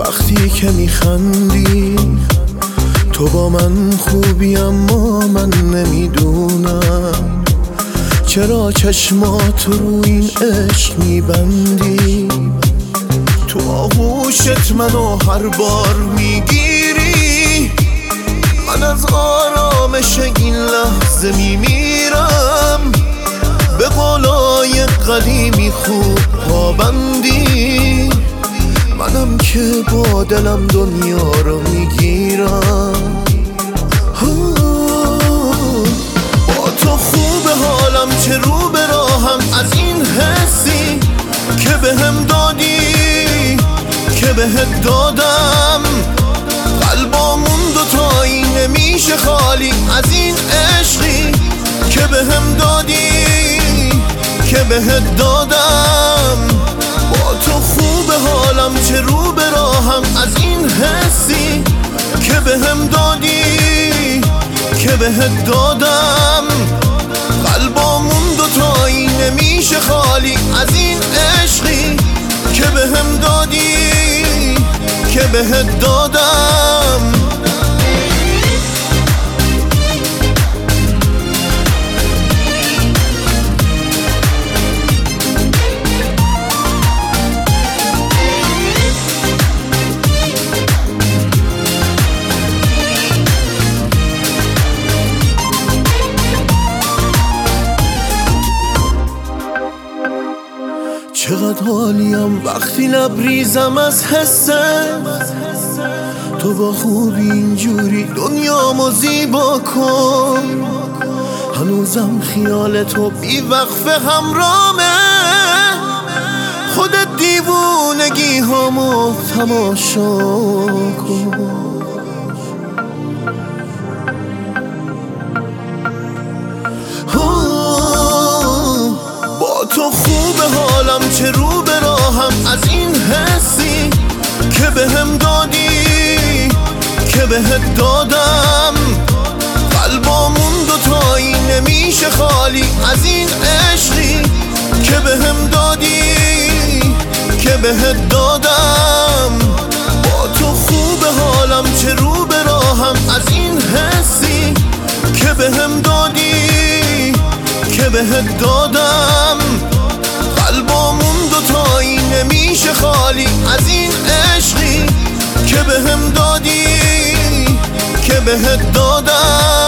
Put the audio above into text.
وقتی که میخندی تو با من خوبی، اما من نمیدونم چرا چشمات رو این عشق میبندی. تو آغوشت منو هر بار میگیری، من از آرامش این لحظه میمیرم. به قولای قدیمی خوب پابندی، منم که با دلم دنیا رو میگیرم. با تو خوب حالم، چه رو به راهم از این حسی که بهم دادی، که بهت دادم. قلبامون دوتایی نمیشه خالی از این عشقی که بهم دادی، که بهت دادم. با تو خوب حالم، چه رو به راهم از این حسی که بهم دادی، که بهت دادم. قلبامون دوتایی نمیشه خالی از این عشقی که بهم دادی، که بهت دادم. چقدر حالیم وقتی لبریزم از حسه، تو با خوبی اینجوری دنیامو زیبا کن. هنوزم خیال تو بی وقفه همرامه، خودت دیوونگی هامو تماشا کن. با تو خوب حالم، چه رو به راهم از این حسی که بهم دادی، که بهت دادم. قلبامون دوتایی نمیشه خالی از این عشقی که بهم دادی، که بهت دادم. با تو خوب حالم، چه رو به راهم از این حسی که بهم دادی، که بهت دادم. قلبامون دوتایی نمیشه خالی از این عشقی که بهم دادی، که بهت دادم.